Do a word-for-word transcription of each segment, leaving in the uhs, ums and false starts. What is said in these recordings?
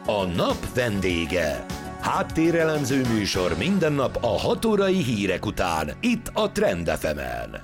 A nap vendége. Háttérelemző műsor minden nap a hat órai hírek után, itt a Trend ef emen.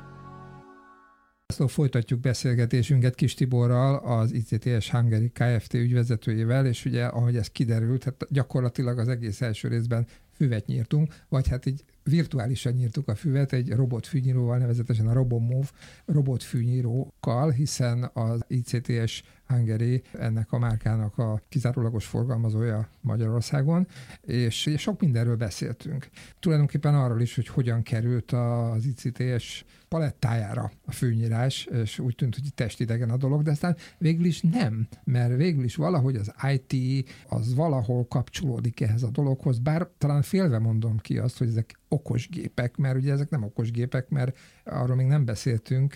Szóval folytatjuk beszélgetésünket Kis Tiborral, az i cé té es Hungary Kft. Ügyvezetőjével, és ugye, ahogy ez kiderült, hát gyakorlatilag az egész első részben füvet nyírtunk, vagy hát így virtuálisan nyírtuk a füvet egy robotfűnyíróval, nevezetesen a RoboMove robotfűnyírókkal, hiszen az i cé té es Hungary ennek a márkának a kizárólagos forgalmazója Magyarországon, és sok mindenről beszéltünk. Tulajdonképpen arról is, hogy hogyan került az i cé té es palettájára a fűnyírás, és úgy tűnt, hogy testidegen a dolog, de aztán végül is nem, mert végül is valahogy az i té az valahol kapcsolódik ehhez a dologhoz, bár talán félve mondom ki azt, hogy ezek okos gépek, mert ugye ezek nem okos gépek, mert arról még nem beszéltünk,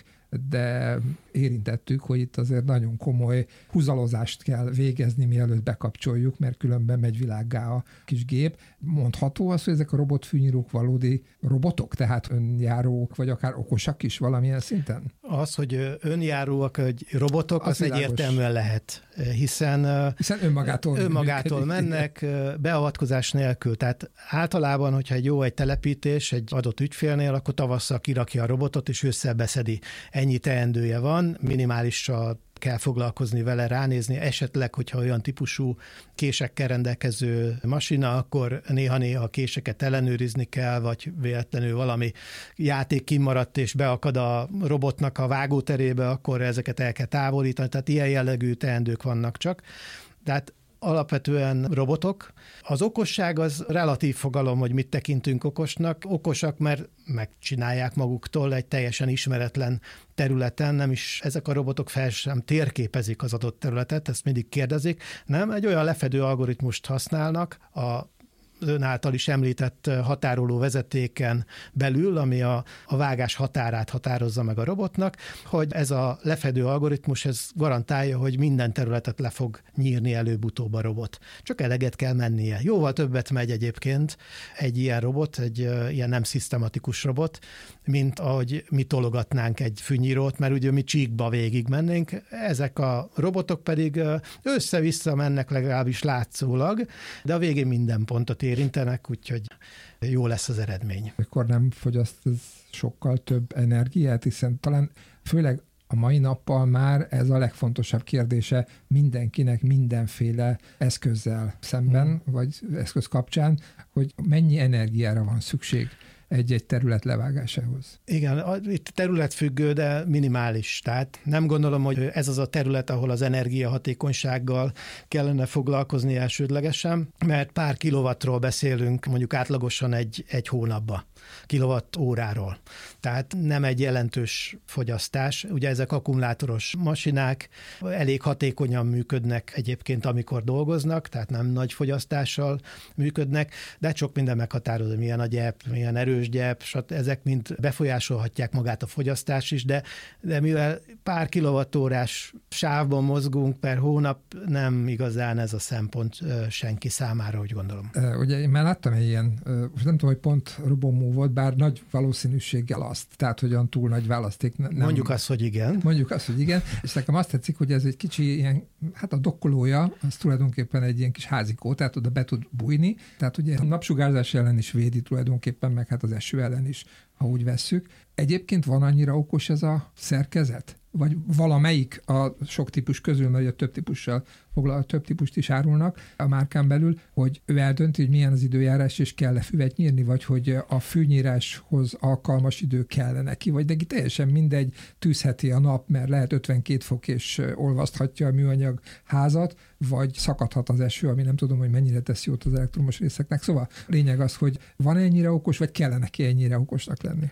de érintettük, hogy itt azért nagyon komoly húzalozást kell végezni, mielőtt bekapcsoljuk, mert különben megy világgá a kis gép. Mondható az, hogy ezek a robotfűnyírók valódi robotok, tehát önjárók, vagy akár okosak is valamilyen szinten? Az, hogy önjáróak, hogy robotok, az, az egyértelműen lehet, hiszen, hiszen önmagától, önmagától mennek, beavatkozás nélkül. Tehát általában, hogyha egy jó egy telepítés egy adott ügyfélnél, akkor tavasszal kirakja a robotot, és ősszel beszedi. Ennyi teendője van, minimálisan kell foglalkozni vele, ránézni, esetleg, hogyha olyan típusú késekkel rendelkező masina, akkor néha-néha a késeket ellenőrizni kell, vagy véletlenül valami játék kimaradt, és beakad a robotnak a vágóterébe, akkor ezeket el kell távolítani, tehát ilyen jellegű teendők vannak csak. Tehát alapvetően robotok. Az okosság az relatív fogalom, hogy mit tekintünk okosnak. Okosak, mert megcsinálják maguktól egy teljesen ismeretlen területen, nem is ezek a robotok fel sem térképezik az adott területet, ezt mindig kérdezik, nem, egy olyan lefedő algoritmust használnak a ön által is említett határoló vezetéken belül, ami a, a vágás határát határozza meg a robotnak, hogy ez a lefedő algoritmus, ez garantálja, hogy minden területet le fog nyírni előbb-utóbb a robot. Csak eleget kell mennie. Jóval többet megy egyébként egy ilyen robot, egy uh, ilyen nem szisztematikus robot, mint ahogy mi tologatnánk egy fűnyírót, mert ugye mi csíkba végig mennénk. Ezek a robotok pedig uh, össze-vissza mennek legalábbis látszólag, de a végén minden pontot érintenek, úgyhogy jó lesz az eredmény. Akkor nem fogyaszt ez sokkal több energiát, hiszen talán főleg a mai nappal már ez a legfontosabb kérdése mindenkinek mindenféle eszközzel szemben, hmm. vagy eszköz kapcsán, hogy mennyi energiára van szükség egy-egy terület levágásához. Igen, itt területfüggő, de minimális. Tehát nem gondolom, hogy ez az a terület, ahol az energiahatékonysággal kellene foglalkozni elsődlegesen, mert pár kilowattról beszélünk mondjuk átlagosan egy, egy hónapba, kilowatt óráról. Tehát nem egy jelentős fogyasztás. Ugye ezek akkumulátoros masinák elég hatékonyan működnek egyébként, amikor dolgoznak, tehát nem nagy fogyasztással működnek, de sok minden meghatározó, milyen a gyep, milyen erős gyep, ezek mind befolyásolhatják magát a fogyasztást is, de, de mivel pár kilowattórás sávban mozgunk per hónap, nem igazán ez a szempont senki számára, úgy gondolom. Ugye én már láttam egy ilyen, most nem tudom, hogy pont RoboMove volt, bár nagy valószínűséggel azt, tehát hogyan túl nagy választék. Nem, mondjuk azt, hogy igen. Mondjuk azt, hogy igen, és nekem azt tetszik, hogy ez egy kicsi ilyen, hát a dokkolója, az tulajdonképpen egy ilyen kis házikó, tehát oda be tud bújni, tehát ugye a napsugárzás ellen is védi tulajdonképpen, meg hát az eső ellen is, ha úgy vesszük. Egyébként van annyira okos ez a szerkezet? Vagy valamelyik a sok típus közül, mert a több típussal foglal, több típust is árulnak a márkán belül, hogy ő eldönti, hogy milyen az időjárás, és kell-e füvet nyírni, vagy hogy a fűnyíráshoz alkalmas idő kell neki, vagy neki teljesen mindegy, tűzheti a nap, mert lehet ötvenkét fok, és olvaszthatja a műanyag házat, vagy szakadhat az eső, ami nem tudom, hogy mennyire tesz jót az elektromos részeknek. Szóval lényeg az, hogy van ennyire okos, vagy kellene neki ennyire okosnak lenni?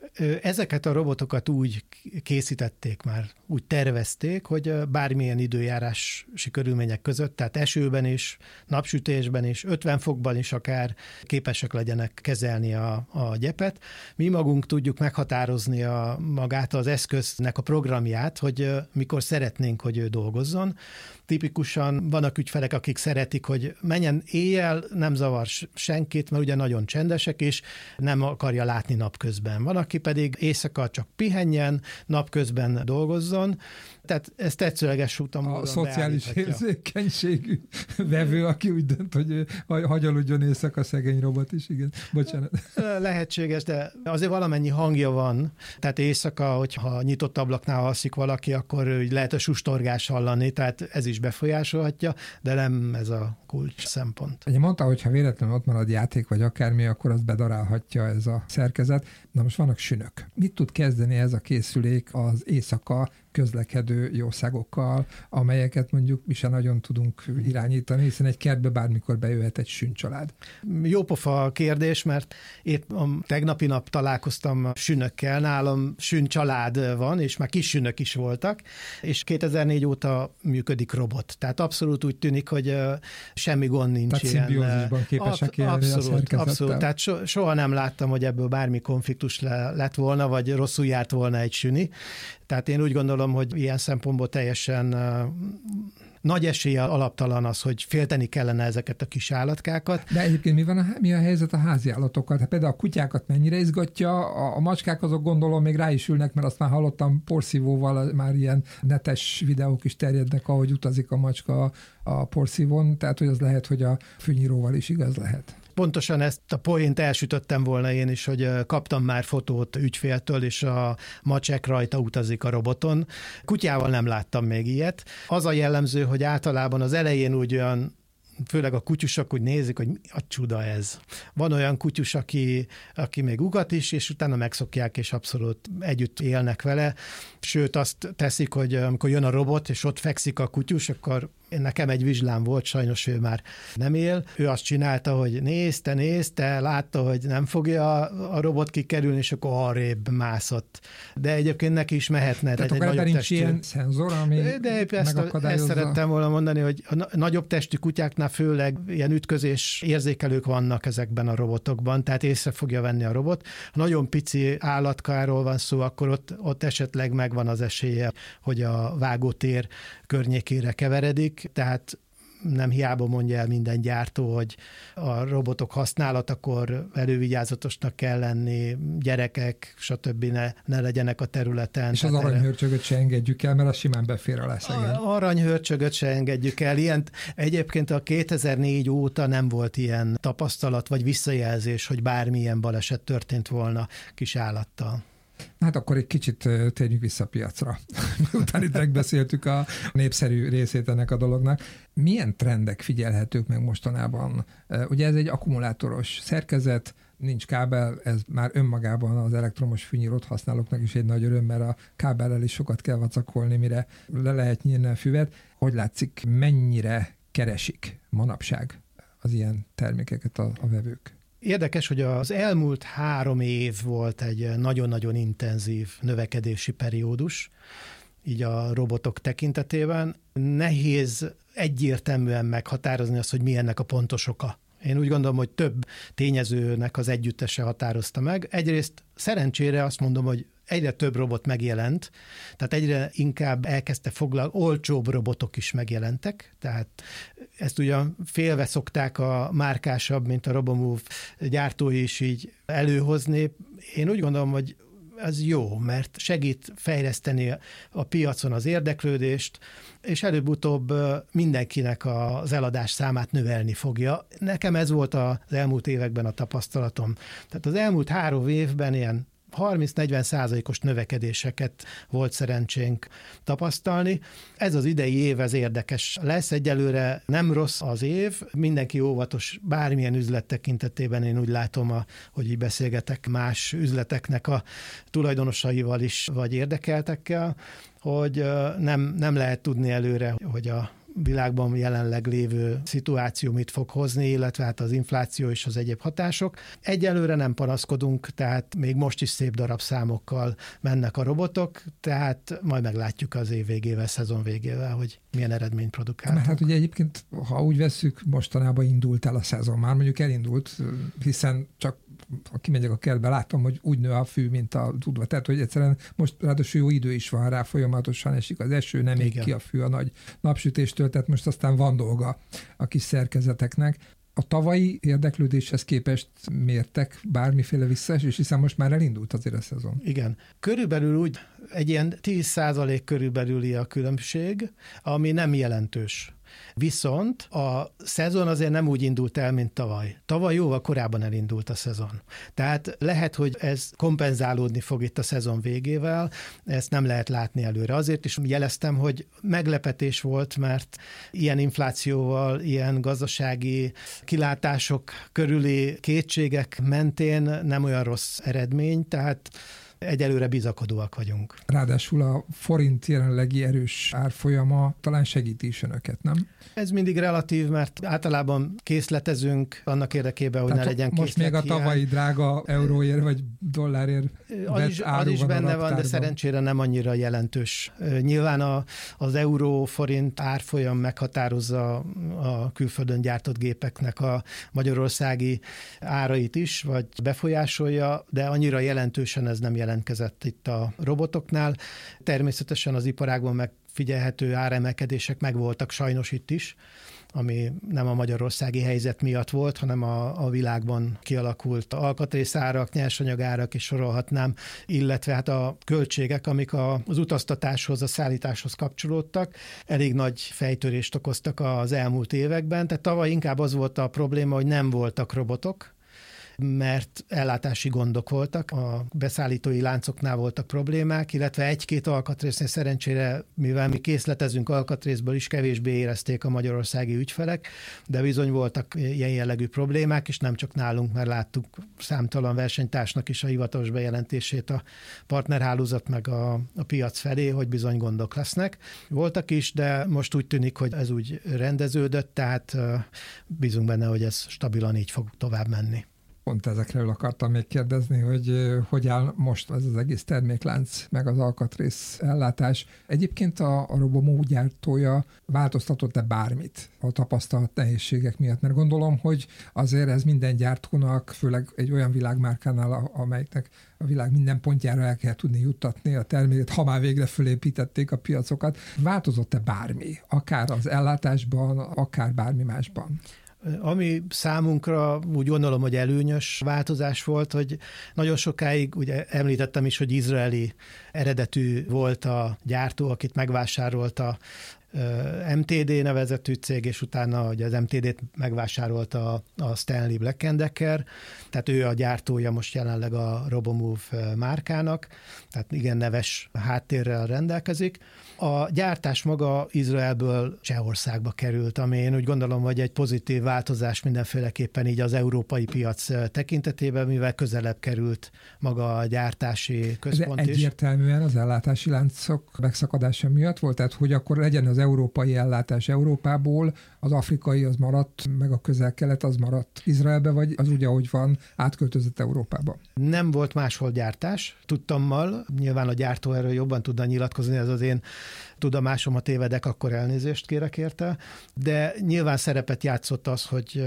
Ezeket a robotokat úgy készítették már, úgy tervezték, hogy bármilyen időjárási körülmények között, tehát esőben is, napsütésben is, ötven fokban is akár képesek legyenek kezelni a, a gyepet. Mi magunk tudjuk meghatározni a, magát az eszköznek a programját, hogy mikor szeretnénk, hogy ő dolgozzon. tipikusan vannak ügyfelek, akik szeretik, hogy menjen éjjel, nem zavar senkit, mert ugye nagyon csendesek, és nem akarja látni napközben. Van, aki pedig éjszaka csak pihenjen, napközben dolgozzon, tehát ez tetszőleges úton a szociális érzékenységű vevő, aki úgy dönt, hogy hagy aludjon éjszaka, szegény robot is, igen. Bocsánat. Lehetséges, de azért valamennyi hangja van, tehát éjszaka, hogyha nyitott ablaknál alszik valaki, akkor lehet a sustorgás hallani, tehát ez is befolyásolhatja, de nem ez a kulcs szempont. Ugye mondta, hogy ha véletlenül ott marad játék, vagy akármi, akkor azt bedarálhatja ez a szerkezet. Na most vannak sünök. Mit tud kezdeni ez a készülék az éjszaka közlekedő jószágokkal, amelyeket mondjuk mi sem nagyon tudunk irányítani, hiszen egy kertbe bármikor bejöhet egy sűncsalád. Jópofa kérdés, mert épp a tegnapi nap találkoztam sünökkel, nálam sűncsalád van, és már kis sünök is voltak, és kétezer-négy óta működik robot. Tehát abszolút úgy tűnik, hogy semmi gond nincs. Tehát szimbiózisban képesek élni abszolút, a szerkezettel. Abszolút, tehát so, soha nem láttam, hogy ebből bármi konfliktus le, lett volna, vagy rosszul járt volna egy süni. Tehát én úgy gondolom, hogy ilyen szempontból teljesen uh, nagy eséllyel alaptalan az, hogy félteni kellene ezeket a kis állatkákat. De egyébként mi van a, mi a helyzet a házi állatokkal? Hát például a kutyákat mennyire izgatja, a, a macskák azok gondolom még rá is ülnek, mert azt már hallottam porszívóval, már ilyen netes videók is terjednek, ahogy utazik a macska a porszívón, tehát hogy az lehet, hogy a fűnyíróval is igaz lehet. Pontosan ezt a poént elsütöttem volna én is, hogy kaptam már fotót ügyféltől, és a macsek rajta utazik a roboton. Kutyával nem láttam még ilyet. Az a jellemző, hogy általában az elején úgy olyan, főleg a kutyusok úgy nézik, hogy mi a csuda ez. Van olyan kutyus, aki, aki még ugat is, és utána megszokják, és abszolút együtt élnek vele. Sőt, azt teszik, hogy amikor jön a robot, és ott fekszik a kutyus, akkor nekem egy vizslám volt, sajnos ő már nem él. Ő azt csinálta, hogy nézte, nézte, látta, hogy nem fogja a robot kikerülni, és akkor arrébb mászott. De egyébként neki is mehetne. Tehát akkor ebben nincs ilyen szenzor, ami De épp ezt, ezt szerettem volna mondani, hogy a nagyobb testű kutyáknál főleg ilyen ütközés érzékelők vannak ezekben a robotokban, tehát észre fogja venni a robot. Ha nagyon pici állatkáról van szó, akkor ott, ott esetleg megvan az esélye, hogy a vágótér környékére keveredik, tehát nem hiába mondja el minden gyártó, hogy a robotok használatakor elővigyázatosnak kell lenni, gyerekek, stb. ne, ne legyenek a területen. És az aranyhörcsögöt se engedjük el, mert az simán befér alá szegény. Aranyhörcsögöt se engedjük el. Ilyen, egyébként a kétezer-négy óta nem volt ilyen tapasztalat, vagy visszajelzés, hogy bármilyen baleset történt volna kis állattal. Hát akkor egy kicsit térjünk vissza a piacra. Utána itt megbeszéltük a népszerű részét ennek a dolognak. Milyen trendek figyelhetők meg mostanában? Ugye ez egy akkumulátoros szerkezet, nincs kábel, ez már önmagában az elektromos fűnyírót használóknak is egy nagy öröm, mert a kábellel is sokat kell vacakolni, mire le lehet nyírni a füvet. Hogy látszik, mennyire keresik manapság az ilyen termékeket a, a vevők? Érdekes, hogy az elmúlt három év volt egy nagyon-nagyon intenzív növekedési periódus, így a robotok tekintetében. Nehéz egyértelműen meghatározni azt, hogy mi ennek a pontos oka. Én úgy gondolom, hogy több tényezőnek az együttese határozta meg. Egyrészt szerencsére azt mondom, hogy egyre több robot megjelent, tehát egyre inkább elkezdte foglalkozni, olcsóbb robotok is megjelentek, tehát ezt ugyan félve szokták a márkásabb, mint a Robomove gyártói is így előhozni. Én úgy gondolom, hogy ez jó, mert segít fejleszteni a piacon az érdeklődést, és előbb-utóbb mindenkinek az eladás számát növelni fogja. Nekem ez volt az elmúlt években a tapasztalatom. Tehát az elmúlt három évben ilyen harminc-negyven százalékos növekedéseket volt szerencsénk tapasztalni. Ez az idei év, ez érdekes lesz. Egyelőre nem rossz az év, mindenki óvatos bármilyen üzlet tekintetében, én úgy látom, a, hogy így beszélgetek más üzleteknek a tulajdonosaival is, vagy érdekeltekkel, hogy nem, nem lehet tudni előre, hogy a világban jelenleg lévő szituáció mit fog hozni, illetve hát az infláció és az egyéb hatások. Egyelőre nem panaszkodunk, tehát még most is szép darabszámokkal mennek a robotok, tehát majd meglátjuk az év végével, szezon végével, hogy milyen eredményt produkálunk. Mert hát ugye egyébként, ha úgy vesszük, mostanában indult el a szezon, már mondjuk elindult, hiszen csak ha kimegyek a kertbe, látom, hogy úgy nő a fű, mint a udva. Tehát, hogy egyszerűen most ráadásul jó idő is van rá, folyamatosan esik az eső, nem ég ki a fű a nagy napsütéstől, tehát most aztán van dolga a kis szerkezeteknek. A tavalyi érdeklődéshez képest mértek bármiféle visszaesés, hiszen most már elindult azért a szezon. Igen. Körülbelül úgy egy ilyen tíz százalék körülbelüli a különbség, ami nem jelentős. Viszont a szezon azért nem úgy indult el, mint tavaly. Tavaly jóval korábban elindult a szezon. Tehát lehet, hogy ez kompenzálódni fog itt a szezon végével, ezt nem lehet látni előre. Azért is jeleztem, hogy meglepetés volt, mert ilyen inflációval, ilyen gazdasági kilátások körüli kétségek mentén nem olyan rossz eredmény, tehát egyelőre bizakodóak vagyunk. Ráadásul a forint jelenlegi erős árfolyama talán segíti is önöket, nem? Ez mindig relatív, mert általában készletezünk annak érdekében, hogy Tehát ne legyen most még a tavalyi drága euróért vagy dollárért az is, az is benne van, de szerencsére nem annyira jelentős. Nyilván a, az euró-forint árfolyam meghatározza a külföldön gyártott gépeknek a magyarországi árait is, vagy befolyásolja, de annyira jelentősen ez nem jelentkezett itt a robotoknál. Természetesen az iparágban megfigyelhető áremelkedések megvoltak sajnos itt is, ami nem a magyarországi helyzet miatt volt, hanem a, a világban kialakult alkatrészárak, nyersanyagárak, és sorolhatnám, illetve hát a költségek, amik a, az utaztatáshoz, a szállításhoz kapcsolódtak, elég nagy fejtörést okoztak az elmúlt években. Tehát tavaly inkább az volt a probléma, hogy nem voltak robotok, mert ellátási gondok voltak, a beszállítói láncoknál voltak problémák, illetve egy-két alkatrésznél szerencsére, mivel mi készletezünk alkatrészből is, kevésbé érezték a magyarországi ügyfelek, de bizony voltak ilyen jellegű problémák, és nem csak nálunk, mert láttuk számtalan versenytársnak is a hivatalos bejelentését a partnerhálózat meg a, a piac felé, hogy bizony gondok lesznek. Voltak is, de most úgy tűnik, hogy ez úgy rendeződött, tehát bízunk benne, hogy ez stabilan így fog tovább menni. Pont ezekről akartam még kérdezni, hogy hogy áll most ez az egész terméklánc, meg az alkatrész ellátás. Egyébként a, a Robomov gyártója változtatott-e bármit a tapasztalt nehézségek miatt? Mert gondolom, hogy azért ez minden gyártónak, főleg egy olyan világmárkánál, amelynek a világ minden pontjára el kell tudni juttatni a terméket, ha már végre fölépítették a piacokat. Változott-e bármi? Akár az ellátásban, akár bármi másban? Ami számunkra úgy gondolom, hogy előnyös változás volt, hogy nagyon sokáig, ugye említettem is, hogy izraeli eredetű volt a gyártó, akit megvásárolta em té dé nevezetű cég, és utána ugye az em té dét megvásárolta a Stanley Black and Decker, tehát ő a gyártója most jelenleg a Robomove márkának, tehát igen neves háttérrel rendelkezik. A gyártás maga Izraelből Csehországba került, ami én úgy gondolom, hogy egy pozitív változás mindenféleképpen így az európai piac tekintetében, mivel közelebb került maga a gyártási központ is. De egyértelműen az ellátási láncok megszakadása miatt volt, tehát hogy akkor legyen az európai ellátás Európából, az afrikai az maradt, meg a közel-kelet az maradt Izraelbe, vagy az úgy, ahogy van, átköltözött Európába? Nem volt máshol gyártás, tudtommal, nyilván a gyártó erről jobban tudna nyilatkozni, ez az én tudomásom, ha tévedek, akkor elnézést kérek érte, de nyilván szerepet játszott az, hogy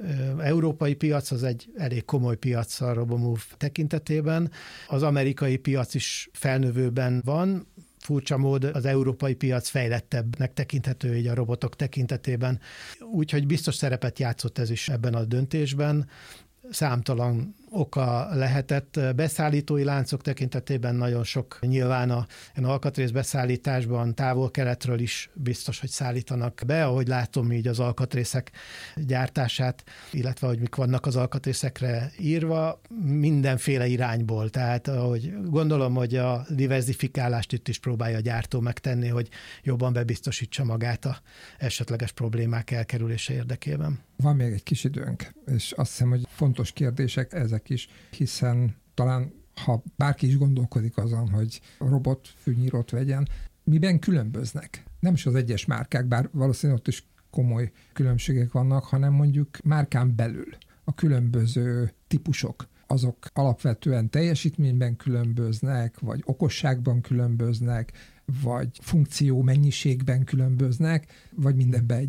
európai piac az egy elég komoly piac a Robomove tekintetében, az amerikai piac is felnövőben van, furcsa mód az európai piac fejlettebbnek tekinthető így a robotok tekintetében, úgyhogy biztos szerepet játszott ez is ebben a döntésben. Számtalan oka lehetett. Beszállítói láncok tekintetében nagyon sok nyilván a alkatrész beszállításban távol-keletről is biztos, hogy szállítanak be, ahogy látom így az alkatrészek gyártását, illetve hogy mik vannak az alkatrészekre írva, mindenféle irányból. Tehát ahogy gondolom, hogy a diversifikálást itt is próbálja a gyártó megtenni, hogy jobban bebiztosítsa magát a esetleges problémák elkerülése érdekében. Van még egy kis időnk, és azt hiszem, hogy fontos kérdések ezek is, hiszen talán, ha bárki is gondolkodik azon, hogy robot fűnyírót vegyen, miben különböznek? Nem is az egyes márkák, bár valószínűleg ott is komoly különbségek vannak, hanem mondjuk márkán belül a különböző típusok, azok alapvetően teljesítményben különböznek, vagy okosságban különböznek, vagy funkció mennyiségben különböznek, vagy mindenben együtt.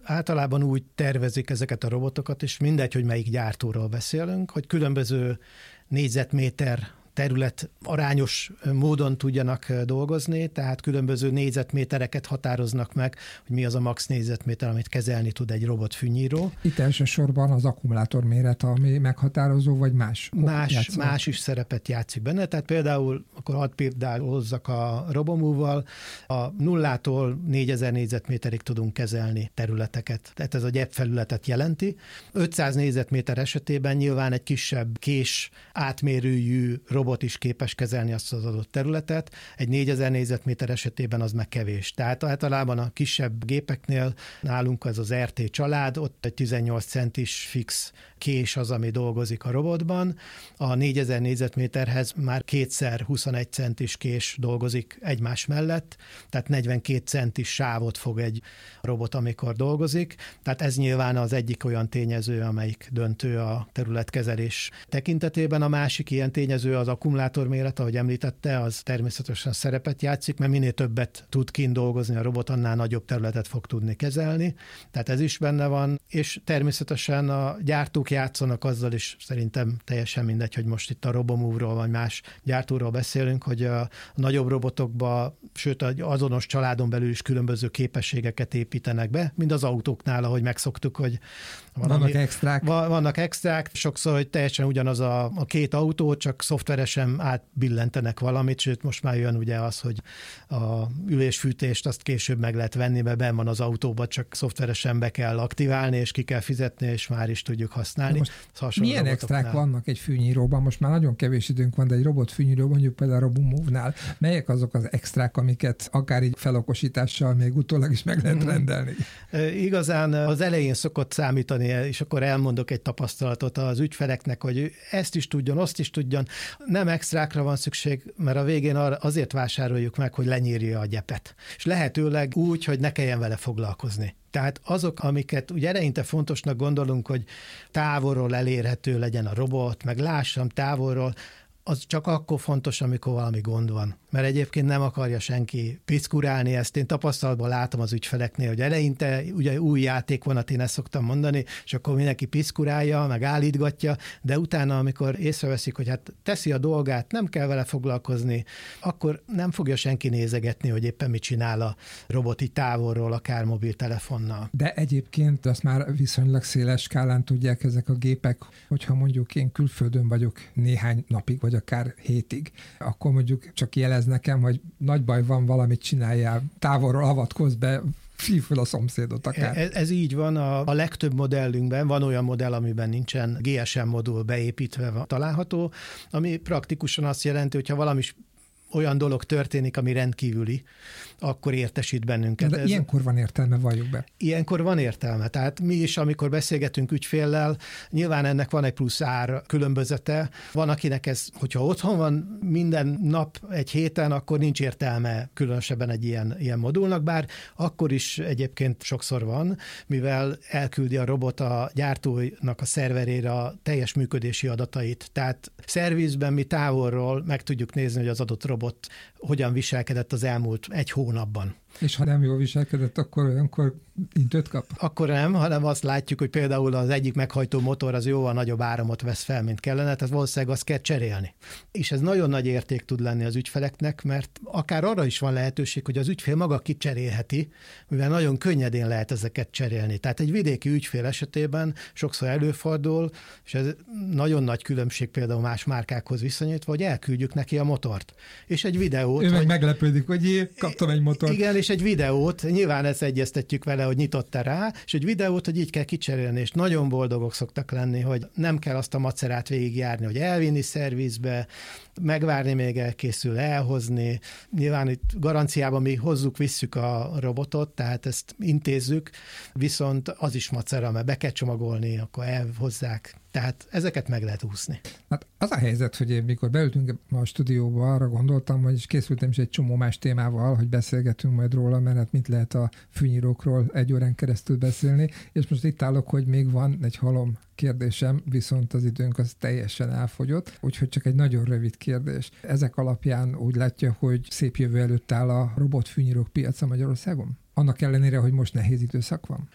általában úgy tervezik ezeket a robotokat, és mindegy, hogy melyik gyártóról beszélünk, hogy különböző négyzetméter terület arányos módon tudjanak dolgozni, tehát különböző négyzetmétereket határoznak meg, hogy mi az a max négyzetméter, amit kezelni tud egy robotfűnyíró. Itt elsősorban az akkumulátor méret, ami meghatározó, vagy más? Más, más is szerepet játszik benne, tehát például, akkor hadd példálózzak a Robomove-val, a nullától négyezer négyzetméterig tudunk kezelni területeket, tehát ez a gyepfelületet jelenti. ötszáz négyzetméter esetében nyilván egy kisebb kés átmérőjű robot is képes kezelni azt az adott területet, egy négyezer négyzetméter esetében az meg kevés. Tehát általában a kisebb gépeknél nálunk ez az er té család, ott egy tizennyolc centis fix kés az, ami dolgozik a robotban. A négyezer négyzetméterhez már kétszer huszonegy centis kés dolgozik egymás mellett, tehát negyvenkét centis sávot fog egy robot, amikor dolgozik. Tehát ez nyilván az egyik olyan tényező, amelyik döntő a területkezelés tekintetében. A másik ilyen tényező az akkumulátorméret, ahogy említette, az természetesen szerepet játszik, mert minél többet tud kint dolgozni a robot, annál nagyobb területet fog tudni kezelni. Tehát ez is benne van, és természetesen a gyártók játszanak azzal is, szerintem teljesen mindegy, hogy most itt a Robomove-ról vagy más gyártóról beszélünk, hogy a nagyobb robotokba, sőt az azonos családon belül is különböző képességeket építenek be, mind az autóknál, ahogy megszoktuk, hogy van, vannak ami, extrák. Vannak extrák, sokszor, hogy teljesen ugyanaz a, a két autó, csak szoftveresen átbillentenek valamit, sőt most már jön ugye az, hogy a ülésfűtést azt később meg lehet venni, mert benn van az autóba, csak szoftveresen be kell aktiválni, és ki kell fizetni, és már is tudjuk használni. Milyen extrák vannak egy fűnyíróban? Most már nagyon kevés időnk van, de egy robot fűnyíró, mondjuk például a Robomove-nál, melyek azok az extrák, amiket akár így felokosítással még utólag is meg lehet rendelni? Igazán az elején szokott számítani, és akkor elmondok egy tapasztalatot az ügyfeleknek, hogy ezt is tudjon, azt is tudjon. Nem extrákra van szükség, mert a végén azért vásároljuk meg, hogy lenyírja a gyepet. És lehetőleg úgy, hogy ne kelljen vele foglalkozni. Tehát azok, amiket ugye eleinte fontosnak gondolunk, hogy távolról elérhető legyen a robot, meg lássam távolról, az csak akkor fontos, amikor valami gond van. Mert egyébként nem akarja senki pickurálni ezt. Én tapasztalatban látom az ügyfeleknél, hogy eleinte ugye új játék van, én ezt szoktam mondani, és akkor mindenki pickurálja, meg állítgatja, de utána, amikor észreveszik, hogy hát teszi a dolgát, nem kell vele foglalkozni, akkor nem fogja senki nézegetni, hogy éppen mit csinál a robot így távolról, akár mobiltelefonnal. De egyébként azt már viszonylag széles skálán tudják ezek a gépek, hogyha mondjuk én külföldön vagyok néhány napig, vagy akár hétig, akkor mondjuk csak jelez nekem, hogy nagy baj van, valamit csináljál, távolról avatkozz be, fífül a szomszédot akár. Ez, ez így van, a, a legtöbb modellünkben van olyan modell, amiben nincsen gé es em modul beépítve van, található, ami praktikusan azt jelenti, hogyha valami olyan dolog történik, ami rendkívüli, akkor értesít bennünket. De ez, ilyenkor van értelme, valljuk be. Ilyenkor van értelme. Tehát mi is, amikor beszélgetünk ügyféllel, nyilván ennek van egy plusz ár különbözete. Van, akinek ez, hogyha otthon van minden nap egy héten, akkor nincs értelme különösebben egy ilyen, ilyen modulnak, bár akkor is egyébként sokszor van, mivel elküldi a robot a gyártónak a szerverére a teljes működési adatait. Tehát szervizben mi távolról meg tudjuk nézni, hogy az adott robot hogyan viselkedett az elmúlt egy hónapban. És ha nem jól viselkedett, akkor olyankor intőt kap? Akkor nem, hanem azt látjuk, hogy például az egyik meghajtó motor az jóval nagyobb áramot vesz fel, mint kellene, tehát valószínűleg azt kell cserélni. És ez nagyon nagy érték tud lenni az ügyfeleknek, mert akár arra is van lehetőség, hogy az ügyfél maga kicserélheti, mivel nagyon könnyedén lehet ezeket cserélni. Tehát egy vidéki ügyfél esetében sokszor előfordul, és ez nagyon nagy különbség például más márkákhoz viszonyítva, hogy elküldjük neki a motort. És egy videót... Ő meg hogy... meglepődik, hogy jé, kaptam egy motort. Igen, és egy videót, nyilván ezt egyeztetjük vele, hogy nyitott-e rá, és egy videót, hogy így kell kicserélni, és nagyon boldogok szoktak lenni, hogy nem kell azt a macerát végigjárni, hogy elvinni szervizbe, megvárni, még elkészül, elhozni. Nyilván itt garanciában mi hozzuk, visszük a robotot, tehát ezt intézzük, viszont az is macera, mert be kell csomagolni, akkor elhozzák. Tehát ezeket meg lehet úszni. Hát az a helyzet, hogy én mikor beültünk a stúdióba, arra gondoltam, hogy is készültem is egy csomó más témával, hogy beszélgetünk majd róla, mert hát mit lehet a fűnyírókról egy órán keresztül beszélni, és most itt állok, hogy még van egy halom kérdésem, viszont az időnk az teljesen elfogyott, úgyhogy csak egy nagyon rövid kérdés. Ezek alapján úgy látja, hogy szép jövő előtt áll a robotfűnyírók piaca Magyarországon? Annak ellenére, hogy most nehéz időszak van?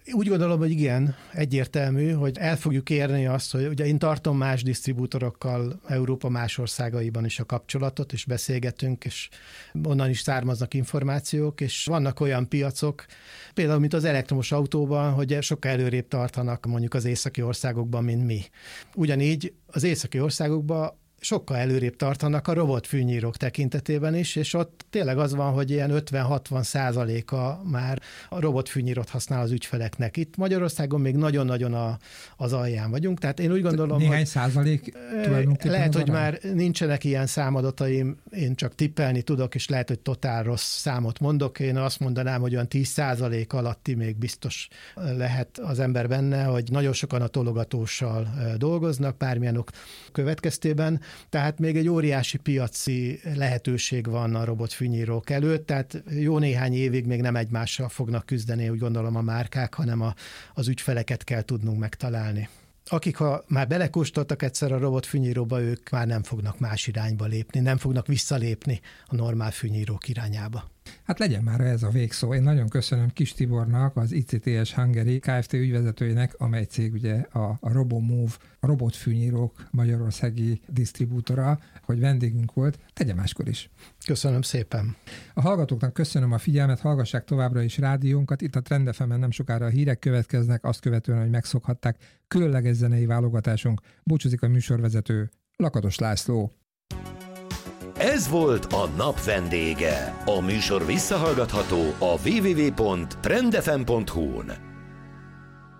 Úgy gondolom, hogy igen, egyértelmű, hogy el fogjuk érni azt, hogy ugye én tartom más disztribútorokkal Európa más országaiban is a kapcsolatot, és beszélgetünk, és onnan is származnak információk, és vannak olyan piacok, például mint az elektromos autóban, hogy sokkal előrébb tartanak mondjuk az északi országokban, mint mi. Ugyanígy az északi országokban sokkal előrébb tartanak a robotfűnyírók tekintetében is, és ott tényleg az van, hogy ilyen ötven-hatvan százaléka már a robotfűnyírót használ az ügyfeleknek. Itt Magyarországon még nagyon-nagyon a, az alján vagyunk, tehát én úgy gondolom, Néhány hogy százalék tulajdonképpen lehet, hogy arány? már nincsenek ilyen számadataim, én csak tippelni tudok, és lehet, hogy totál rossz számot mondok. Én azt mondanám, hogy olyan tíz százalék alatti még biztos lehet az ember benne, hogy nagyon sokan a tologatóssal dolgoznak, bármilyen ok következtében. Tehát még egy óriási piaci lehetőség van a robotfűnyírók előtt, tehát jó néhány évig még nem egymással fognak küzdeni, úgy gondolom a márkák, hanem a, az ügyfeleket kell tudnunk megtalálni. Akik, ha már belekóstoltak egyszer a robotfűnyíróba, ők már nem fognak más irányba lépni, nem fognak visszalépni a normál fűnyírók irányába. Hát legyen már ez a végszó. Én nagyon köszönöm Kiss Tibornak, az i cé té es Hungary Kft. Ügyvezetőjének, amely cég ugye a, a RoboMove, a robotfűnyírók magyarországi disztribútora, hogy vendégünk volt. Tegye máskor is. Köszönöm szépen. A hallgatóknak köszönöm a figyelmet, hallgassák továbbra is rádiónkat. Itt a Trend ef emen nem sokára a hírek következnek, azt követően, hogy megszokhatták, különleges zenei válogatásunk. Búcsúzik a műsorvezető, Lakatos László. Ez volt a nap vendége. A műsor visszahallgatható a double-u double-u double-u pont trend f m pont hu-n.